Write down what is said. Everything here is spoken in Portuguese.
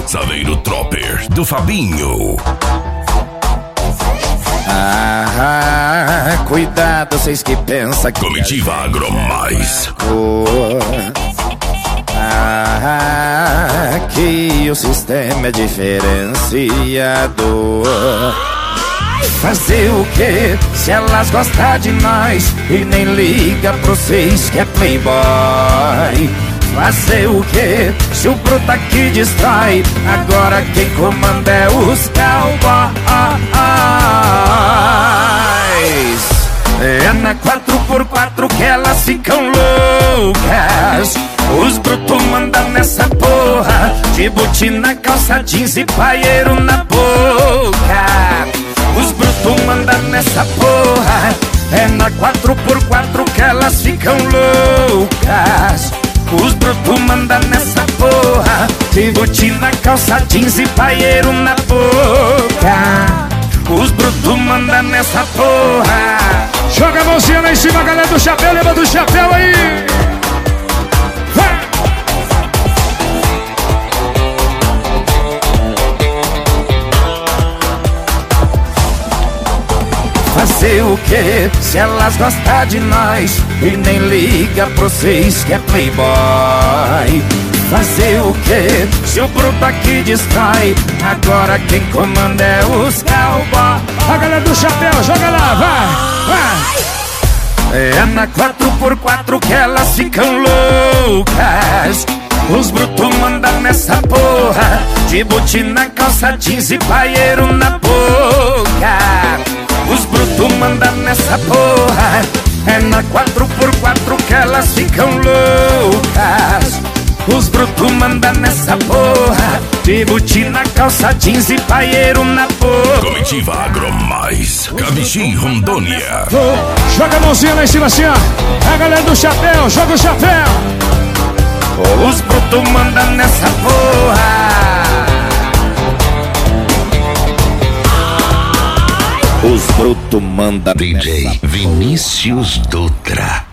Saveiro Tropper do Fabinho. Cuidado, vocês que pensam que Comitiva Agromais. Que o sistema é diferenciado. Fazer o que se elas gostam de nós e nem liga pra vocês que é playboy? Fazer o que se o bruto aqui destrói? Agora quem comanda é os cowboys. É na 4x4 que elas ficam loucas. Os brutos mandam nessa porra, de botina, calça jeans e paieiro na boca. Os brutos mandam nessa porra, é na 4x4 que elas ficam loucas. Os brutos mandam nessa porra, de botina, calça jeans e paieiro na boca. Os brutos mandam nessa porra. Joga a mãozinha lá em cima, galera do chapéu, lembra do chapéu aí. Fazer o que se elas gostam de nós e nem liga pra vocês que é playboy? Fazer o que se o bruto aqui destrói? Agora quem comanda é os cowboys. A galera do chapéu, joga lá, vai. É na 4x4 que elas ficam loucas. Os brutos mandam nessa porra, de botina, calça jeans e paieiro na boca. Os brutos mandam nessa porra, é na 4x4 que elas ficam loucas. Os brutos mandam nessa porra, de botina, calça jeans e paieiro na boca. Comitiva Agromais, Camixim, Rondônia. Joga a mãozinha lá em cima assim, ó. A galera do chapéu, joga o chapéu. Os brutos mandam nessa porra. Os brutos mandam DJ Vinícius Dutra.